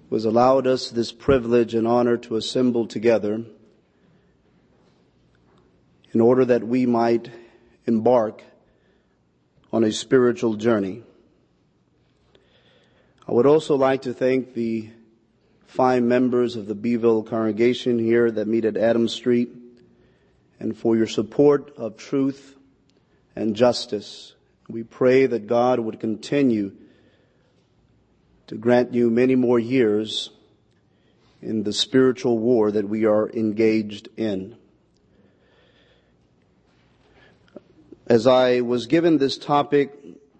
who has allowed us this privilege and honor to assemble together in order that we might embark on a spiritual journey. I would also like to thank the 5 members of the Beeville congregation here that meet at Adams Street, and for your support of truth and justice. We pray that God would continue to grant you many more years in the spiritual war that we are engaged in. As I was given this topic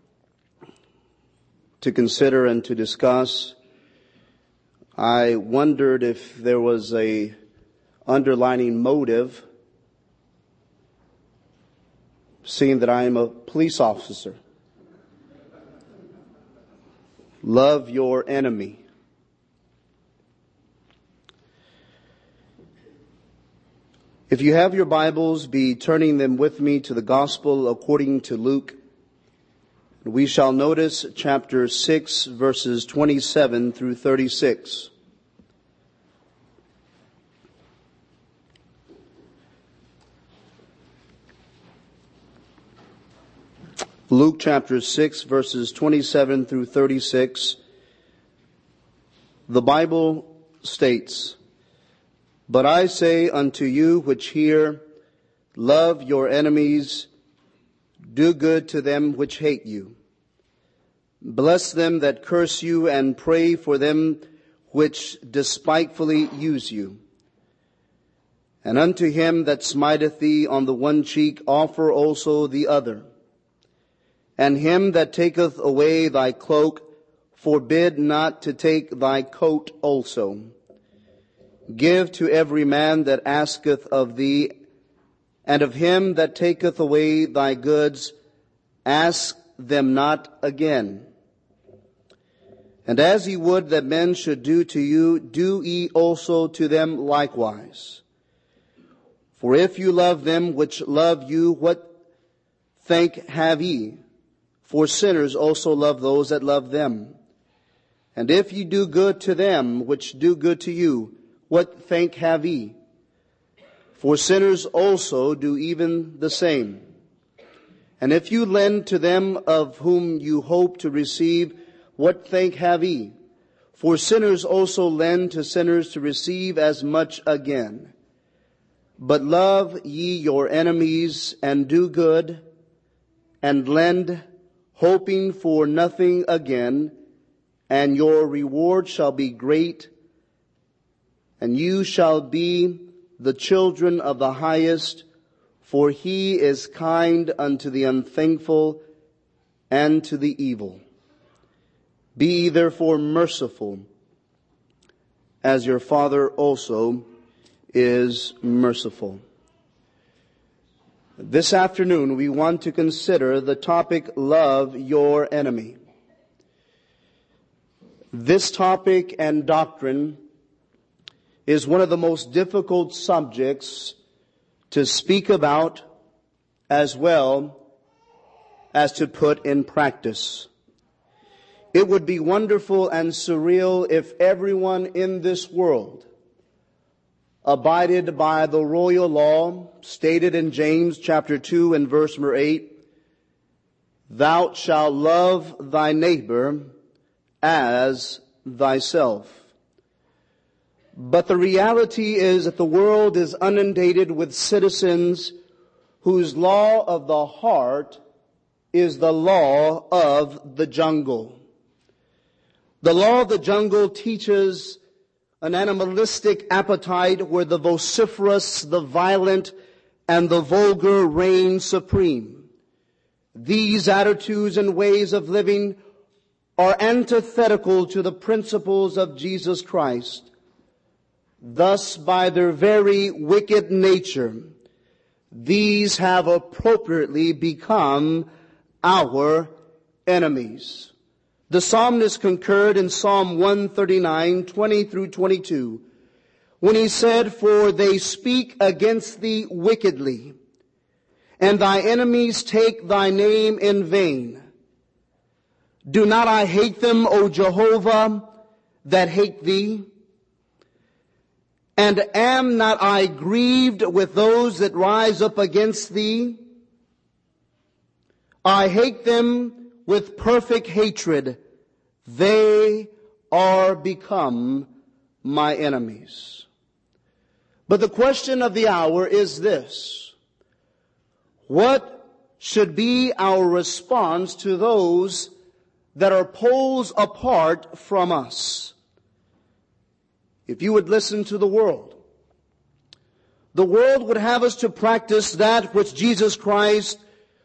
to consider and to discuss, I wondered if there was a underlining motive, seeing that I am a police officer. Love your enemy. If you have your Bibles, be turning them with me to the Gospel according to Luke. We shall notice chapter 6, verses 27 through 36. Luke chapter 6, verses 27 through 36. The Bible states, "But I say unto you which hear, love your enemies, do good to them which hate you. Bless them that curse you, and pray for them which despitefully use you. And unto him that smiteth thee on the one cheek offer also the other. And him that taketh away thy cloak, forbid not to take thy coat also. Give to every man that asketh of thee, and of him that taketh away thy goods, ask them not again. And as ye would that men should do to you, do ye also to them likewise. For if you love them which love you, what thank have ye? For sinners also love those that love them. And if ye do good to them which do good to you, what thank have ye? For sinners also do even the same. And if you lend to them of whom you hope to receive, what thank have ye? For sinners also lend to sinners to receive as much again. But love ye your enemies, and do good, and lend, hoping for nothing again, and your reward shall be great, and you shall be the children of the highest, for he is kind unto the unthankful and to the evil. Be ye therefore merciful, as your Father also is merciful." This afternoon we want to consider the topic, love your enemy. This topic and doctrine is one of the most difficult subjects to speak about as well as to put in practice. It would be wonderful and surreal if everyone in this world abided by the royal law stated in James chapter 2 and verse number 8, "Thou shalt love thy neighbor as thyself." But the reality is that the world is inundated with citizens whose law of the heart is the law of the jungle. The law of the jungle teaches an animalistic appetite where the vociferous, the violent, and the vulgar reign supreme. These attitudes and ways of living are antithetical to the principles of Jesus Christ. Thus, by their very wicked nature, these have appropriately become our enemies. The psalmist concurred in Psalm 139, 20 through 22, when he said, "For they speak against thee wickedly, and thy enemies take thy name in vain. Do not I hate them, O Jehovah? that hate thee? And am not I grieved with those that rise up against thee? I hate them with perfect hatred. They are become my enemies. But the question of the hour is this: what should be our response to those that are poles apart from us? If you would listen to the world would have us to practice that which Jesus Christ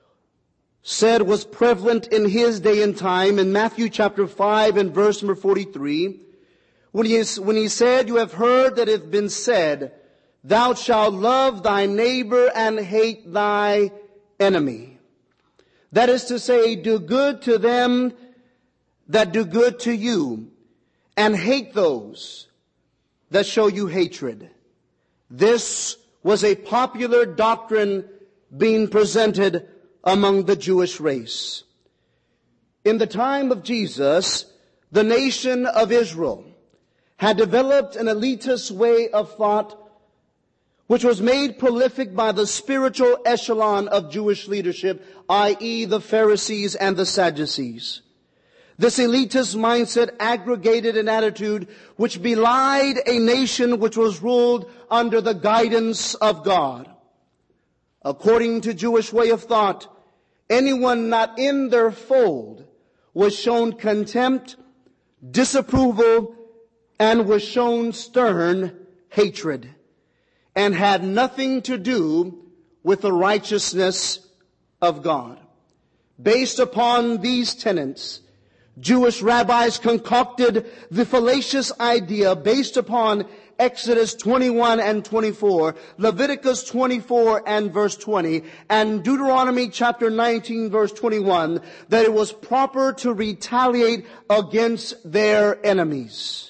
said was prevalent in his day and time in Matthew chapter 5 and verse number 43, when he said, "You have heard that it hath been said, thou shalt love thy neighbor and hate thy enemy." That is to say, do good to them that do good to you, and hate those that show you hatred. This was a popular doctrine being presented among the Jewish race. In the time of Jesus, the nation of Israel had developed an elitist way of thought which was made prolific by the spiritual echelon of Jewish leadership, i.e. the Pharisees and the Sadducees. This elitist mindset aggregated an attitude which belied a nation which was ruled under the guidance of God. According to Jewish way of thought, anyone not in their fold was shown contempt, disapproval, and was shown stern hatred, and had nothing to do with the righteousness of God. Based upon these tenets, Jewish rabbis concocted the fallacious idea based upon Exodus 21 and 24, Leviticus 24 and verse 20, and Deuteronomy chapter 19 verse 21, that it was proper to retaliate against their enemies.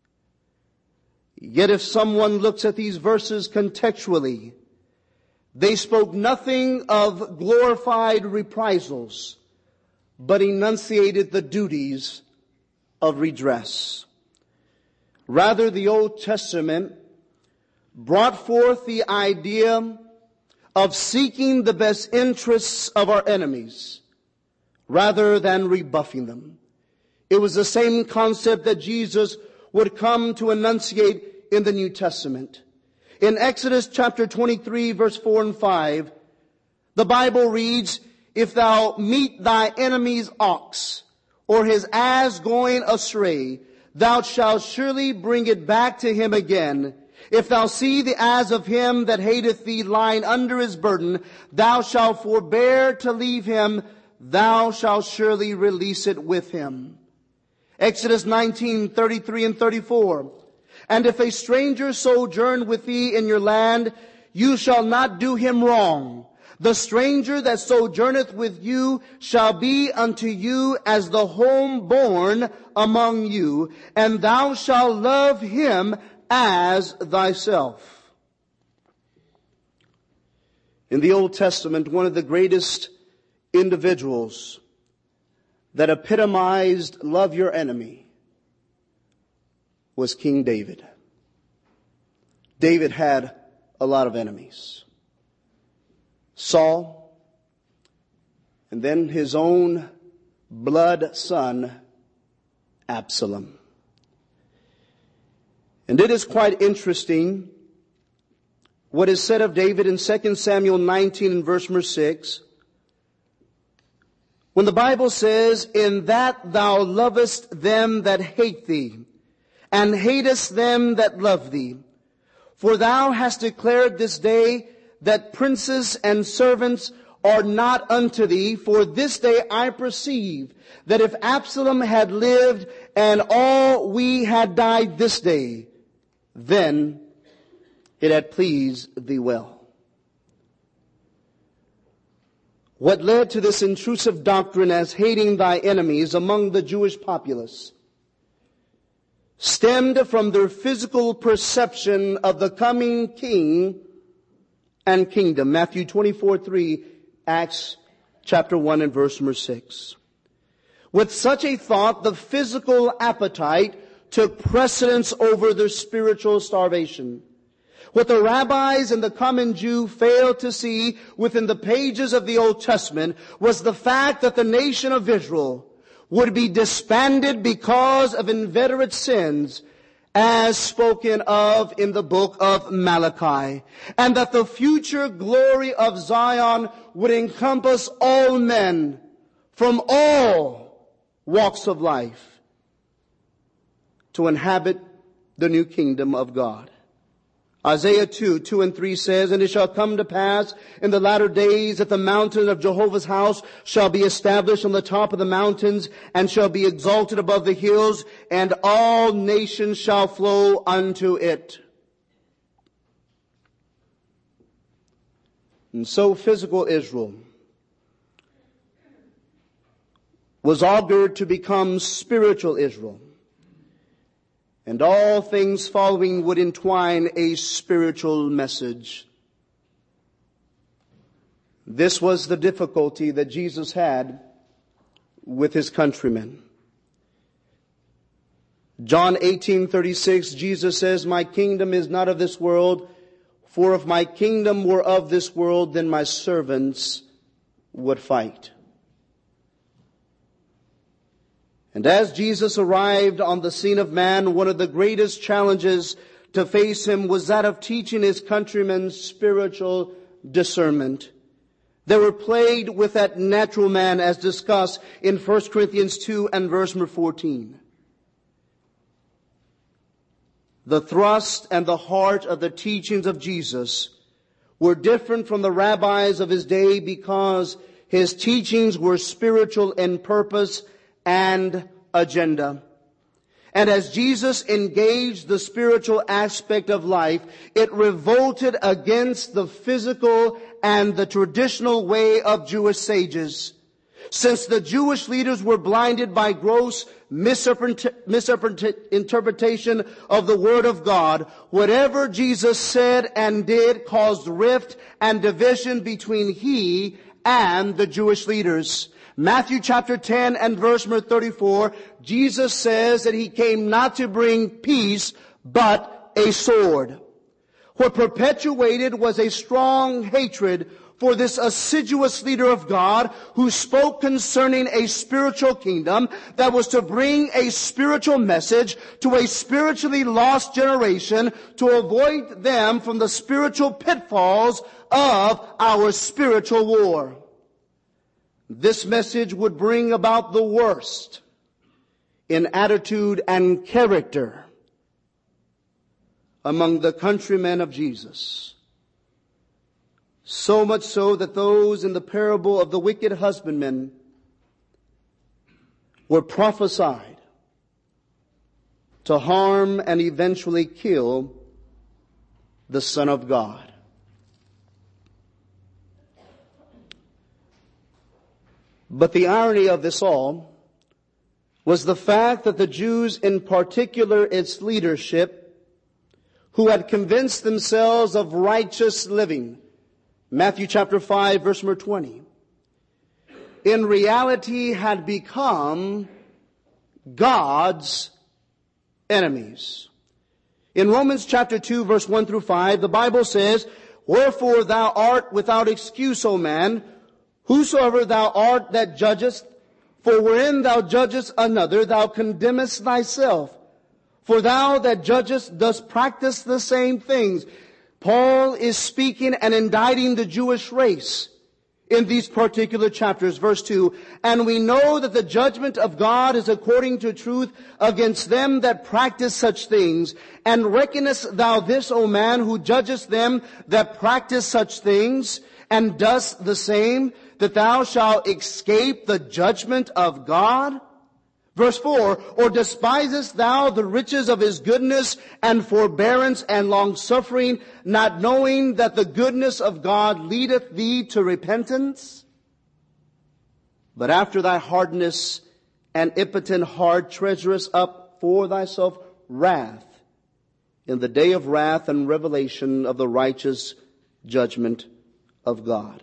Yet if someone looks at these verses contextually, they spoke nothing of glorified reprisals, but enunciated the duties of redress. Rather, the Old Testament brought forth the idea of seeking the best interests of our enemies rather than rebuffing them. It was the same concept that Jesus would come to enunciate in the New Testament. In Exodus chapter 23 verse 4 and 5, the Bible reads, "If thou meet thy enemy's ox or his ass going astray, thou shalt surely bring it back to him again. If thou see the ass of him that hateth thee lying under his burden, thou shalt forbear to leave him, thou shalt surely release it with him." Exodus 19:33 and 34. "And if a stranger sojourn with thee in your land, you shall not do him wrong. The stranger that sojourneth with you shall be unto you as the homeborn among you, and thou shalt love him as thyself." In the Old Testament, one of the greatest individuals that epitomized love your enemy was King David. David had a lot of enemies. Saul, and then his own blood son, Absalom. And it is quite interesting what is said of David in 2 Samuel 19 and verse number 6. When the Bible says, "In that thou lovest them that hate thee, and hatest them that love thee. For thou hast declared this day that princes and servants are not unto thee. For this day I perceive that if Absalom had lived and all we had died this day, then it had pleased thee well." What led to this intrusive doctrine as hating thy enemies among the Jewish populace stemmed from their physical perception of the coming king and kingdom. Matthew 24:3, Acts chapter 1 and verse number 6. With such a thought, the physical appetite took precedence over their spiritual starvation. What the rabbis and the common Jew failed to see within the pages of the Old Testament was the fact that the nation of Israel would be disbanded because of inveterate sins, as spoken of in the book of Malachi, and that the future glory of Zion would encompass all men from all walks of life to inhabit the new kingdom of God. Isaiah 2:2-3 says, "And it shall come to pass in the latter days that the mountain of Jehovah's house shall be established on the top of the mountains and shall be exalted above the hills, and all nations shall flow unto it." And so physical Israel was augured to become spiritual Israel. And all things following would entwine a spiritual message. This was the difficulty that Jesus had with his countrymen. John 18:36, Jesus says, "My kingdom is not of this world, for if my kingdom were of this world, then my servants would fight." And as Jesus arrived on the scene of man, one of the greatest challenges to face him was that of teaching his countrymen spiritual discernment. They were plagued with that natural man as discussed in 1 Corinthians 2 and verse number 14. The thrust and the heart of the teachings of Jesus were different from the rabbis of his day because his teachings were spiritual in purpose and agenda. And as Jesus engaged the spiritual aspect of life, it revolted against the physical and the traditional way of Jewish sages. Since the Jewish leaders were blinded by gross misinterpretation of the Word of God, whatever Jesus said and did caused rift and division between he and the Jewish leaders. Matthew chapter 10 and verse number 34, Jesus says that he came not to bring peace, but a sword. What perpetuated was a strong hatred for this assiduous leader of God who spoke concerning a spiritual kingdom that was to bring a spiritual message to a spiritually lost generation to avoid them from the spiritual pitfalls of our spiritual war. This message would bring about the worst in attitude and character among the countrymen of Jesus. So much so that those in the parable of the wicked husbandman were prophesied to harm and eventually kill the Son of God. But the irony of this all was the fact that the Jews, in particular its leadership, who had convinced themselves of righteous living, Matthew chapter 5, verse number 20, in reality had become God's enemies. In Romans chapter 2, verse 1 through 5, the Bible says, "Wherefore thou art without excuse, O man, whosoever thou art that judgest, for wherein thou judgest another, thou condemnest thyself. For thou that judgest dost practice the same things." Paul is speaking and indicting the Jewish race in these particular chapters. Verse 2, "And we know that the judgment of God is according to truth against them that practice such things. And reckonest thou this, O man, who judgest them that practice such things, and dost the same, that thou shalt escape the judgment of God?" Verse 4, "Or despisest thou the riches of his goodness and forbearance and longsuffering, not knowing that the goodness of God leadeth thee to repentance? But after thy hardness and impotent heart treasurest up for thyself wrath in the day of wrath and revelation of the righteous judgment of God."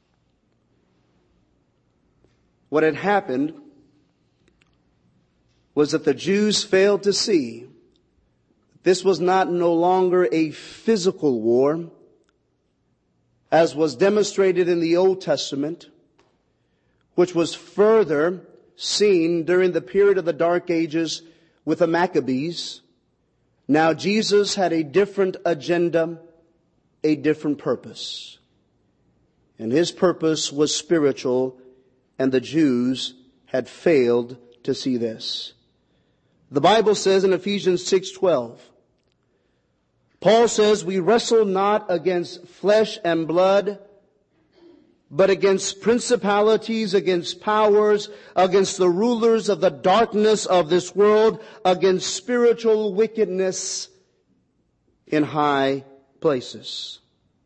What had happened was that the Jews failed to see this was no longer a physical war, as was demonstrated in the Old Testament, which was further seen during the period of the Dark Ages with the Maccabees. Now Jesus had a different agenda, a different purpose. And his purpose was spiritual, and the Jews had failed to see this. The Bible says in Ephesians 6:12, Paul says, we wrestle not against flesh and blood, but against principalities, against powers, against the rulers of the darkness of this world, against spiritual wickedness in high places.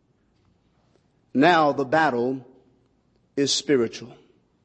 Now the battle is spiritual.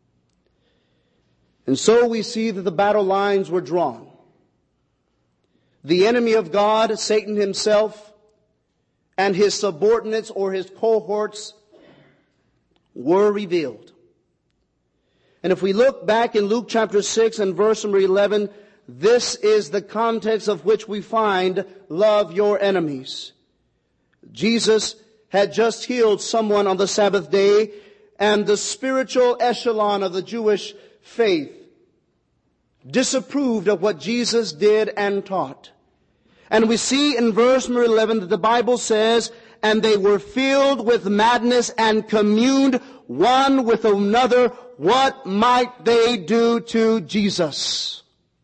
And so we see that the battle lines were drawn. The enemy of God, Satan himself, and his subordinates or his cohorts were revealed. And if we look back in Luke chapter 6 and verse number 11, this is the context of which we find love your enemies. Jesus had just healed someone on the Sabbath day, and the spiritual echelon of the Jewish faith disapproved of what Jesus did and taught. And we see in verse number 11 that the Bible says, and they were filled with madness and communed one with another, what might they do to Jesus?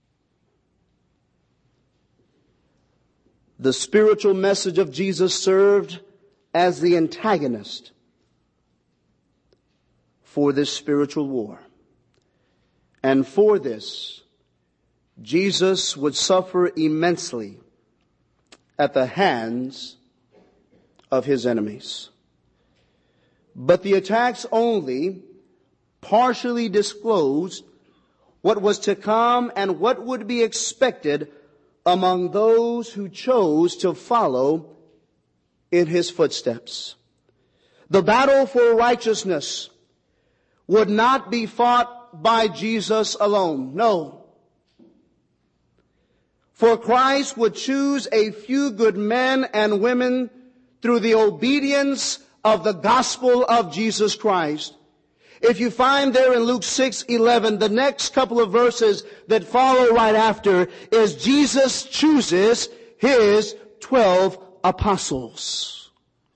The spiritual message of Jesus served as the antagonist for this spiritual war. And for this, Jesus would suffer immensely at the hands of his enemies. But the attacks only partially disclosed what was to come and what would be expected among those who chose to follow in his footsteps. The battle for righteousness would not be fought by Jesus alone. No. For Christ would choose a few good men and women through the obedience of the gospel of Jesus Christ. If you find there in Luke 6:11, the next couple of verses that follow right after is Jesus chooses his 12 apostles.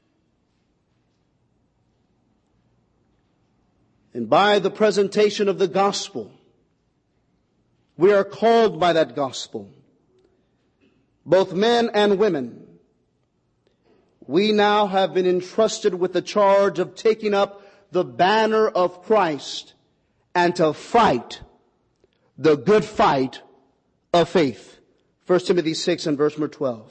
And by the presentation of the gospel, we are called by that gospel, both men and women. We now have been entrusted with the charge of taking up the banner of Christ and to fight the good fight of faith. 1 Timothy 6 and verse number 12.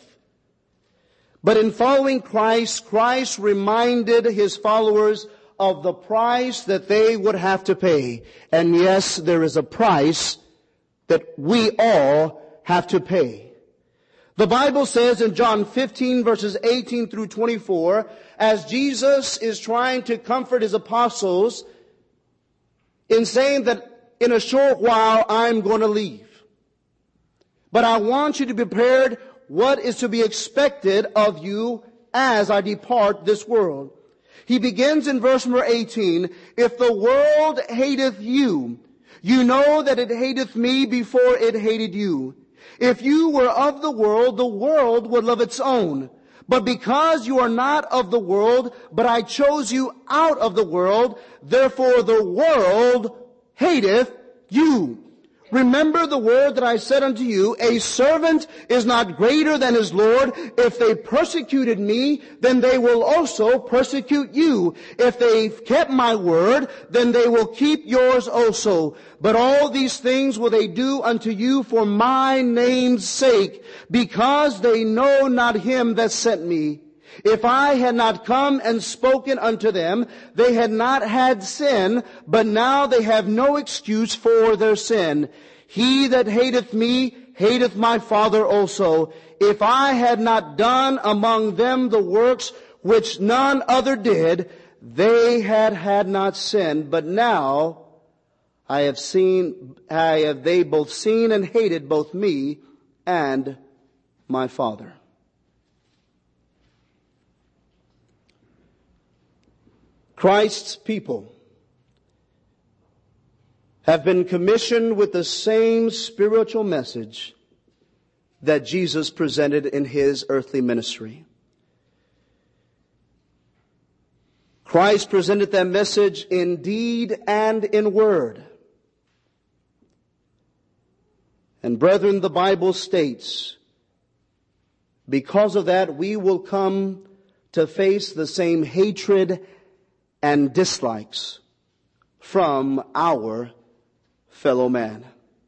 But in following Christ, Christ reminded his followers of the price that they would have to pay. And yes, there is a price that we all have to pay. The Bible says in John 15 verses 18 through 24, as Jesus is trying to comfort his apostles in saying that in a short while I'm going to leave. But I want you to be prepared what is to be expected of you as I depart this world. He begins in verse number 18, if the world hateth you, you know that it hateth me before it hated you. If you were of the world would love its own. But because you are not of the world, but I chose you out of the world, therefore the world hateth you. Remember the word that I said unto you, a servant is not greater than his Lord. If they persecuted me, then they will also persecute you. If they've kept my word, then they will keep yours also. But all these things will they do unto you for my name's sake, because they know not him that sent me. If I had not come and spoken unto them, they had not had sin, but now they have no excuse for their sin. He that hateth me, hateth my Father also. If I had not done among them the works which none other did, they had not sinned. But now they both seen and hated both me and my Father. Christ's people have been commissioned with the same spiritual message that Jesus presented in his earthly ministry. Christ presented that message in deed and in word. And brethren, the Bible states, because of that, we will come to face the same hatred and dislikes from our fellow man.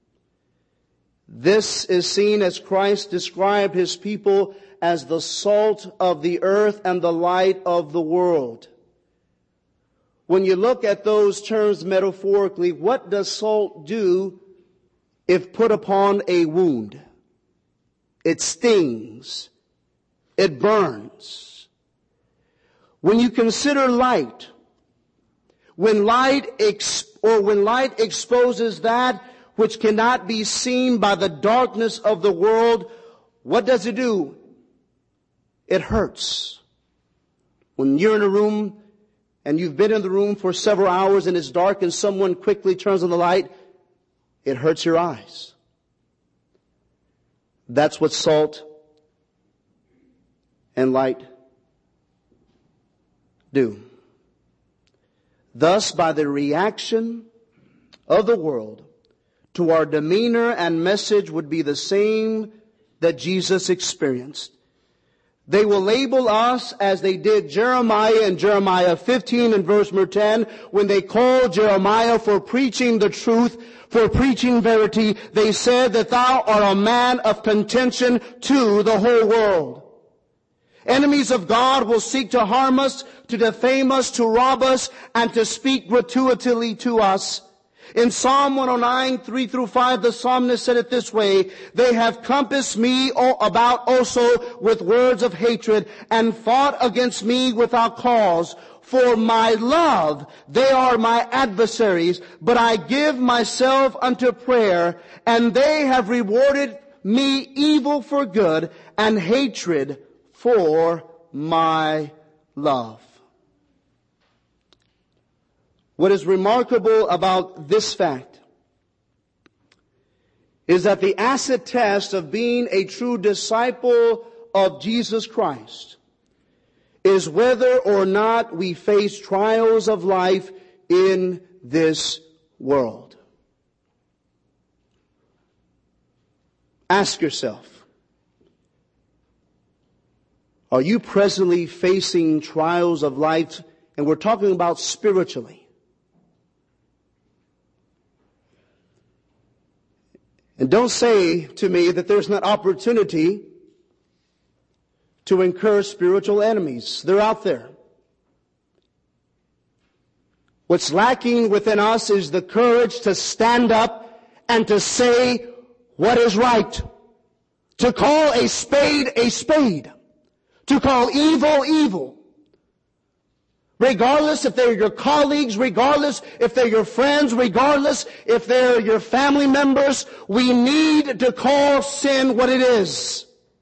This is seen as Christ described his people as the salt of the earth and the light of the world. When you look at those terms metaphorically, what does salt do if put upon a wound? It stings. It burns. When you consider light, when light exposes that which cannot be seen by the darkness of the world, what does it do? It hurts. When you're in a room and you've been in the room for several hours and it's dark and someone quickly turns on the light, it hurts your eyes. That's what salt and light do. Thus, by the reaction of the world to our demeanor and message would be the same that Jesus experienced. They will label us as they did Jeremiah in Jeremiah 15 and verse 10, when they called Jeremiah for preaching the truth, for preaching verity. They said that thou art a man of contention to the whole world. Enemies of God will seek to harm us, to defame us, to rob us, and to speak gratuitously to us. In Psalm 109, 3 through 5, the psalmist said it this way: they have compassed me about also with words of hatred, and fought against me without cause. For my love, they are my adversaries, but I give myself unto prayer, and they have rewarded me evil for good, and hatred for my love. What is remarkable about this fact is that the acid test of being a true disciple of Jesus Christ is whether or not we face trials of life in this world. Ask yourself, are you presently facing trials of life? And we're talking about spiritually. And don't say to me that there's not opportunity to incur spiritual enemies. They're out there. What's lacking within us is the courage to stand up and to say what is right. To call a spade a spade. To call evil evil. Regardless if they're your colleagues, regardless if they're your friends, regardless if they're your family members, we need to call sin what it is.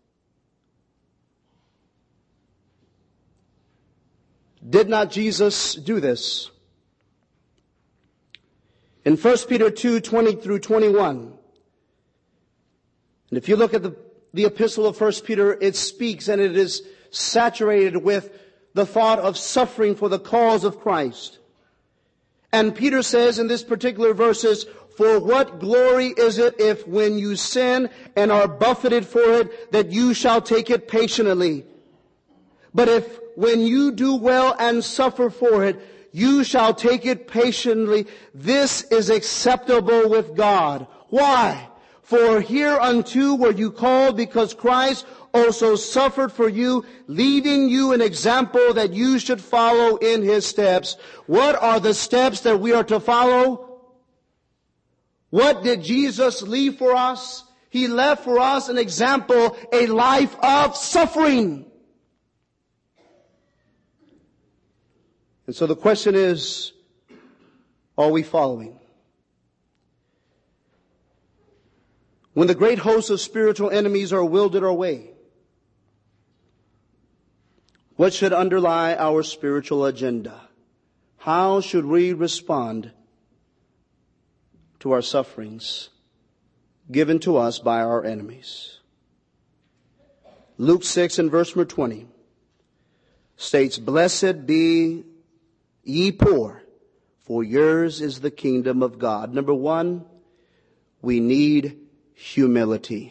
Did not Jesus do this? In 1 Peter 2, 20 through 21. And if you look at the epistle of 1 Peter, it speaks and it is saturated with the thought of suffering for the cause of Christ. And Peter says in this particular verses, for what glory is it if when you sin and are buffeted for it, that you shall take it patiently? But if when you do well and suffer for it, you shall take it patiently, this is acceptable with God. Why? For hereunto were you called, because Christ also suffered for you, leaving you an example that you should follow in his steps. What are the steps that we are to follow? What did Jesus leave for us? He left for us an example, a life of suffering. And so the question is, are we following? When the great host of spiritual enemies are wilted our way, what should underlie our spiritual agenda? How should we respond to our sufferings given to us by our enemies? Luke 6 and verse number 20 states, "Blessed be ye poor, for yours is the kingdom of God." Number one, we need humility.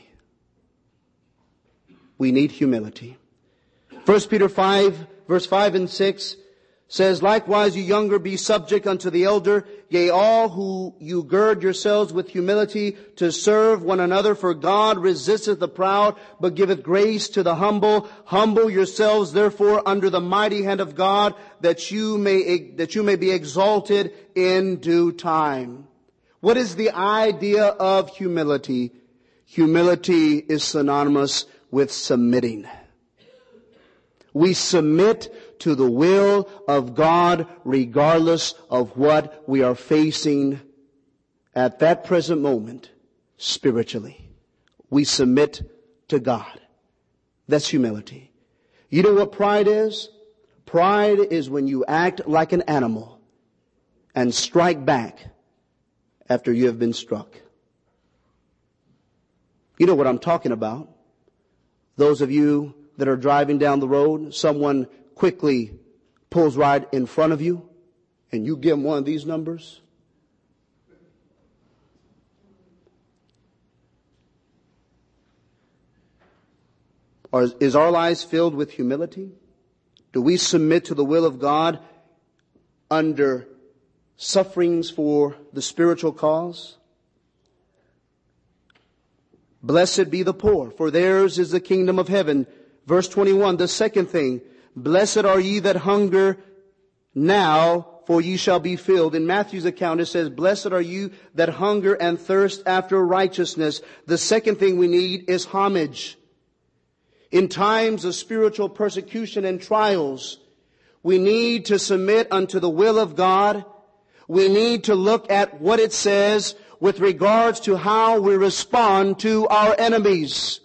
We need humility. 1 Peter 5, verse 5 and 6 says, "Likewise, you younger, be subject unto the elder. Yea, all who you gird yourselves with humility to serve one another. For God resisteth the proud, but giveth grace to the humble. Humble yourselves, therefore, under the mighty hand of God, that you may be exalted in due time." What is the idea of humility? Humility is synonymous with submitting. We submit to the will of God regardless of what we are facing at that present moment spiritually. We submit to God. That's humility. You know what pride is? Pride is when you act like an animal and strike back after you have been struck. You know what I'm talking about. Those of you that are driving down the road, someone quickly pulls right in front of you, and you give them one of these numbers. Is our lives filled with humility? Do we submit to the will of God under sufferings for the spiritual cause? Blessed be the poor, for theirs is the kingdom of heaven. Verse 21, the second thing, blessed are ye that hunger now, for ye shall be filled. In Matthew's account it says, blessed are you that hunger and thirst after righteousness. The second thing we need is homage. In times of spiritual persecution and trials, we need to submit unto the will of God. We need to look at what it says with regards to how we respond to our enemies.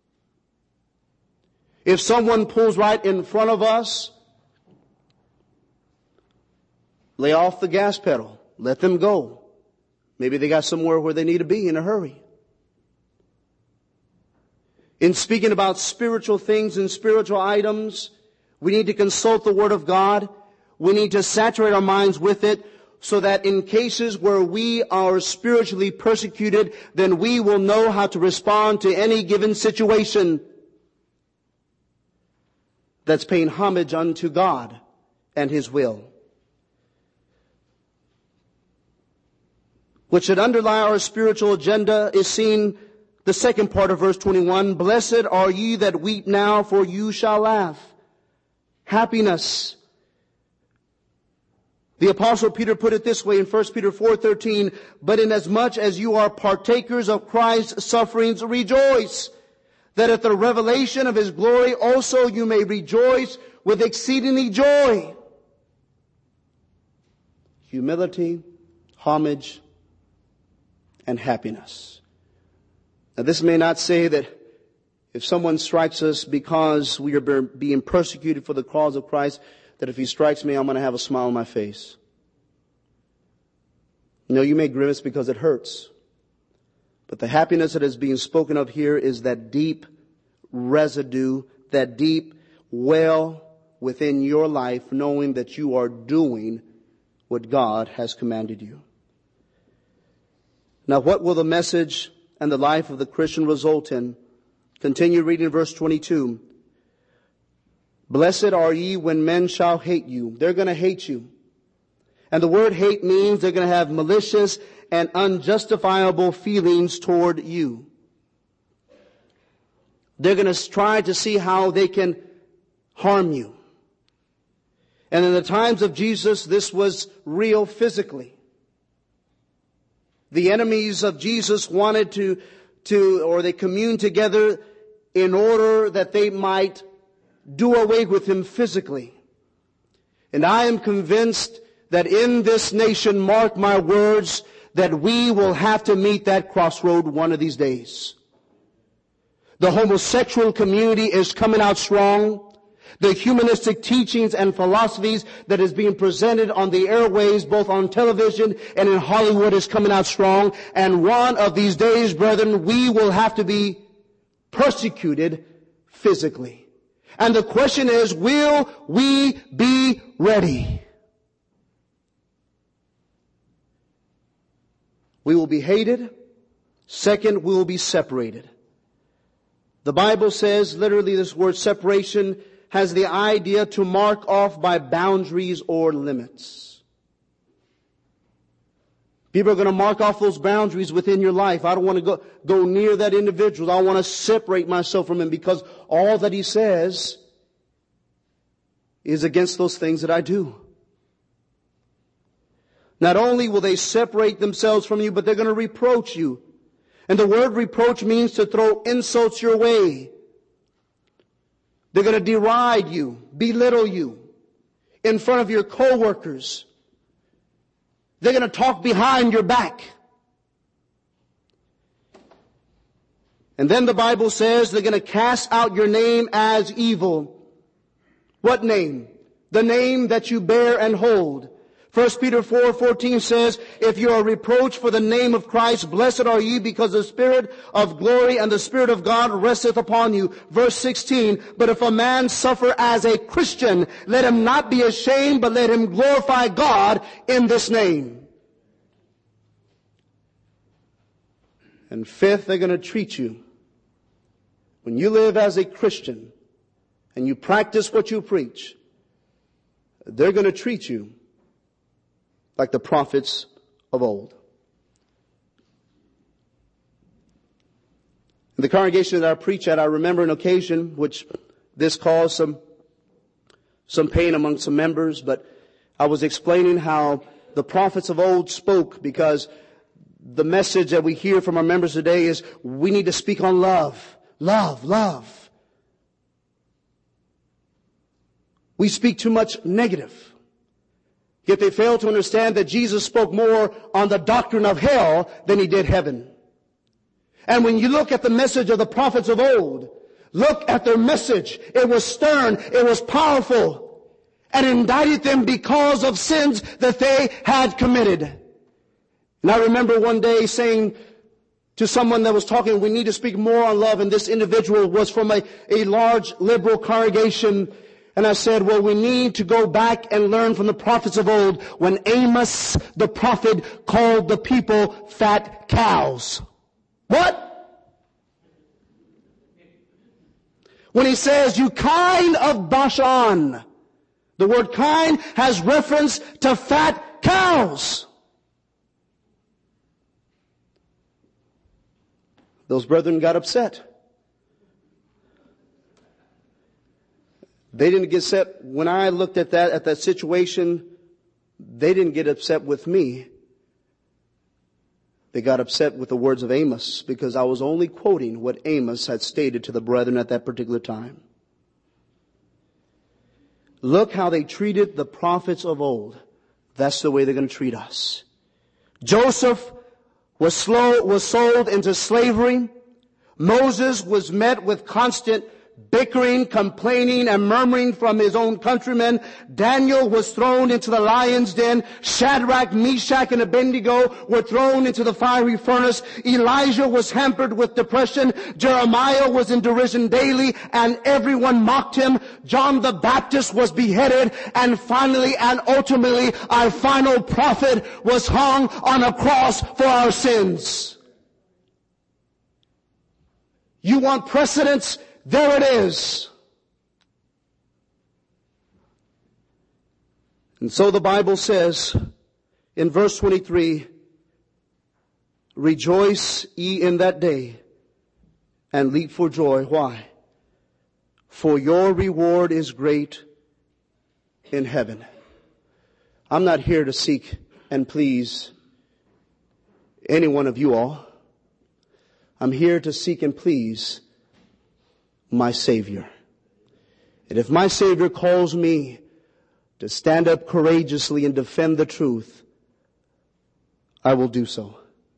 If someone pulls right in front of us, lay off the gas pedal. Let them go. Maybe they got somewhere where they need to be in a hurry. In speaking about spiritual things and spiritual items, we need to consult the Word of God. We need to saturate our minds with it so that in cases where we are spiritually persecuted, then we will know how to respond to any given situation that's paying homage unto God and His will. What should underlie our spiritual agenda is seen the second part of verse 21. Blessed are ye that weep now, for you shall laugh. Happiness. The Apostle Peter put it this way in 1 Peter 4:13, but inasmuch as you are partakers of Christ's sufferings, rejoice, that at the revelation of His glory also you may rejoice with exceedingly joy. Humility, homage, and happiness. Now this may not say that if someone strikes us because we are being persecuted for the cause of Christ, that if he strikes me, I'm going to have a smile on my face. No, you may grimace because it hurts. But the happiness that is being spoken of here is that deep residue, that deep well within your life, knowing that you are doing what God has commanded you. Now, what will the message and the life of the Christian result in? Continue reading verse 22. Blessed are ye when men shall hate you. They're going to hate you. And the word hate means they're going to have malicious and unjustifiable feelings toward you. They're going to try to see how they can harm you. And in the times of Jesus, this was real physically. The enemies of Jesus wanted or they communed together in order that they might do away with Him physically. And I am convinced that in this nation, mark my words, that we will have to meet that crossroad one of these days. The homosexual community is coming out strong. The humanistic teachings and philosophies that is being presented on the airways, both on television and in Hollywood, is coming out strong. And one of these days, brethren, we will have to be persecuted physically. And the question is, will we be ready? We will be hated. Second, we will be separated. The Bible says, literally, this word separation has the idea to mark off by boundaries or limits. People are going to mark off those boundaries within your life. I don't want to go near that individual. I want to separate myself from him because all that he says is against those things that I do. Not only will they separate themselves from you, but they're going to reproach you. And the word reproach means to throw insults your way. They're going to deride you, belittle you in front of your coworkers. They're going to talk behind your back. And then the Bible says they're going to cast out your name as evil. What name? The name that you bear and hold. 1 Peter 4:14 says, if you are reproached for the name of Christ, blessed are ye, because the Spirit of glory and the Spirit of God resteth upon you. Verse 16, but if a man suffer as a Christian, let him not be ashamed, but let him glorify God in this name. And fifth, they're going to treat you. When you live as a Christian and you practice what you preach, they're going to treat you like the prophets of old. In the congregation that I preach at, I remember an occasion which this caused some pain among some members, but I was explaining how the prophets of old spoke, because the message that we hear from our members today is we need to speak on love. Love, love. We speak too much negative. Yet they fail to understand that Jesus spoke more on the doctrine of hell than he did heaven. And when you look at the message of the prophets of old, look at their message. It was stern, it was powerful, and indicted them because of sins that they had committed. And I remember one day saying to someone that was talking, we need to speak more on love, and this individual was from a large liberal congregation. And I said, well, we need to go back and learn from the prophets of old when Amos the prophet called the people fat cows. What? When he says, you kind of Bashan. The word kind has reference to fat cows. Those brethren got upset. They didn't get upset when I looked at that situation. They didn't get upset with me. They got upset with the words of Amos, because I was only quoting what Amos had stated to the brethren at that particular time. Look how they treated the prophets of old. That's the way they're going to treat us. Joseph was sold into slavery. Moses was met with constant bickering, complaining, and murmuring from his own countrymen. Daniel was thrown into the lion's den. Shadrach, Meshach, and Abednego were thrown into the fiery furnace. Elijah was hampered with depression. Jeremiah was in derision daily, and everyone mocked him. John the Baptist was beheaded, and finally and ultimately our final prophet was hung on a cross for our sins. You want precedence? There it is. And so the Bible says in verse 23, rejoice ye in that day and leap for joy. Why? For your reward is great in heaven. I'm not here to seek and please any one of you all. I'm here to seek and please my Savior. And if my Savior calls me to stand up courageously and defend the truth, I will do so.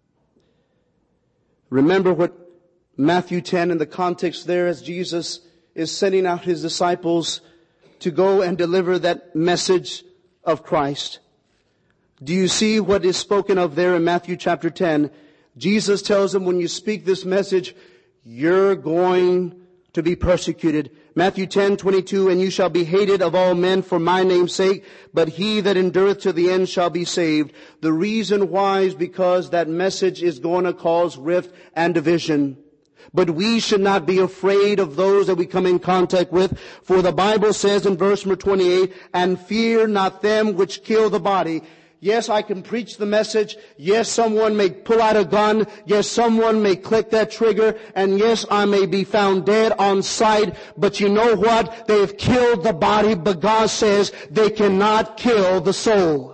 Remember what Matthew 10 in the context there, as Jesus is sending out His disciples to go and deliver that message of Christ. Do you see what is spoken of there in Matthew chapter 10? Jesus tells them, when you speak this message, you're going to be persecuted. Matthew 10:22, and you shall be hated of all men for my name's sake, but he that endureth to the end shall be saved. The reason why is because that message is going to cause rift and division. But we should not be afraid of those that we come in contact with. For the Bible says in verse number 28, and fear not them which kill the body. Yes, I can preach the message. Yes, someone may pull out a gun. Yes, someone may click that trigger. And yes, I may be found dead on sight. But you know what? They've killed the body, but God says they cannot kill the soul.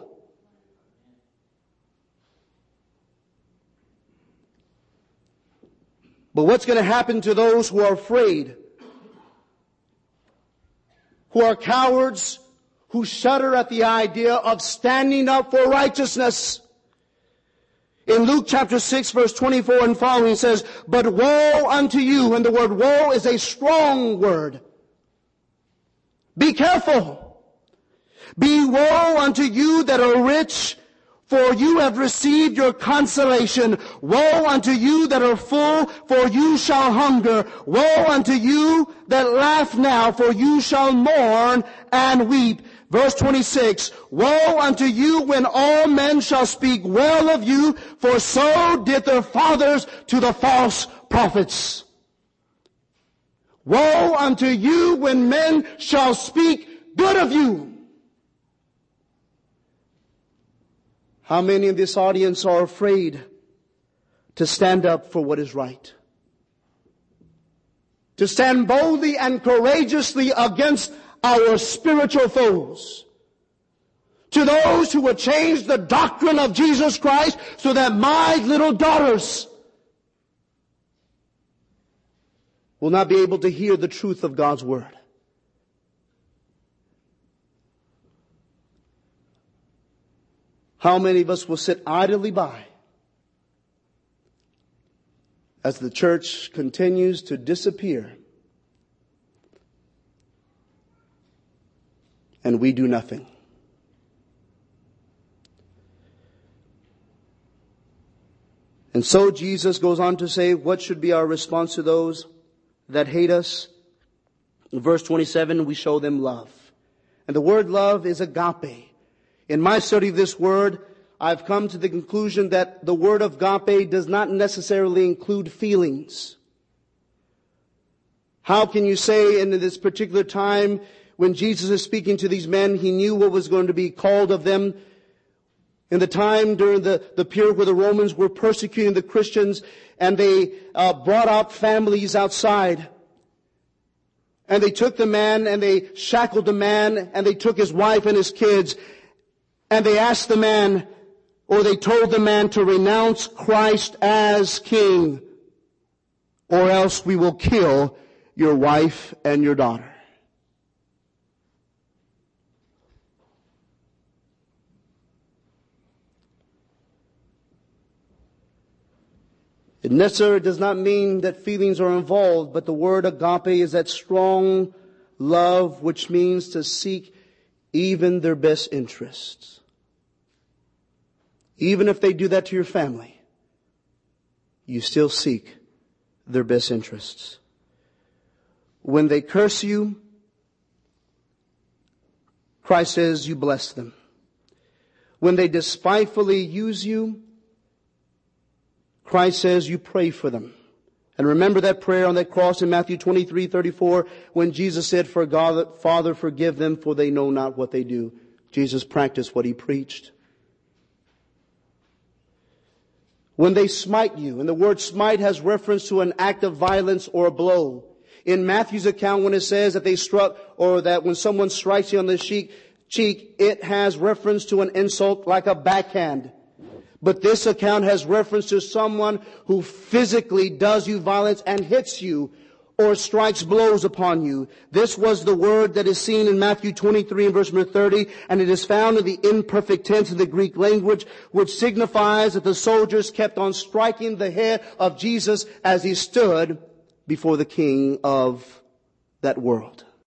But what's going to happen to those who are afraid, who are cowards, who shudder at the idea of standing up for righteousness? In Luke chapter 6 verse 24 and following, it says, but woe unto you, and the word woe is a strong word. Be careful. Be woe unto you that are rich, for you have received your consolation. Woe unto you that are full, for you shall hunger. Woe unto you that laugh now, for you shall mourn and weep. Verse 26, woe unto you when all men shall speak well of you, for so did their fathers to the false prophets. Woe unto you when men shall speak good of you. How many in this audience are afraid to stand up for what is right? To stand boldly and courageously against our spiritual foes. To those who would change the doctrine of Jesus Christ so that my little daughters will not be able to hear the truth of God's Word. How many of us will sit idly by as the church continues to disappear and we do nothing? And so Jesus goes on to say, what should be our response to those that hate us? In verse 27, we show them love. And the word love is agape. In my study of this word, I've come to the conclusion that the word agape does not necessarily include feelings. How can you say in this particular time when Jesus is speaking to these men, He knew what was going to be called of them? In the time during the period where the Romans were persecuting the Christians, and they brought out families outside. And they took the man and they shackled the man and they took his wife and his kids. And they asked the man, or they told the man to renounce Christ as king, or else we will kill your wife and your daughter. It necessarily does not mean that feelings are involved, but the word agape is that strong love which means to seek even their best interests. Even if they do that to your family, you still seek their best interests. When they curse you, Christ says you bless them. When they despitefully use you, Christ says you pray for them. And remember that prayer on that cross in Matthew 23:34 when Jesus said, "For God, Father, forgive them, for they know not what they do." Jesus practiced what He preached. When they smite you, and the word smite has reference to an act of violence or a blow. In Matthew's account, when it says that they struck, or that when someone strikes you on the cheek, it has reference to an insult like a backhand. But this account has reference to someone who physically does you violence and hits you, or strikes blows upon you. This was the word that is seen in Matthew 23 and verse number 30, and it is found in the imperfect tense in the Greek language, which signifies that the soldiers kept on striking the head of Jesus as he stood before the king of that world.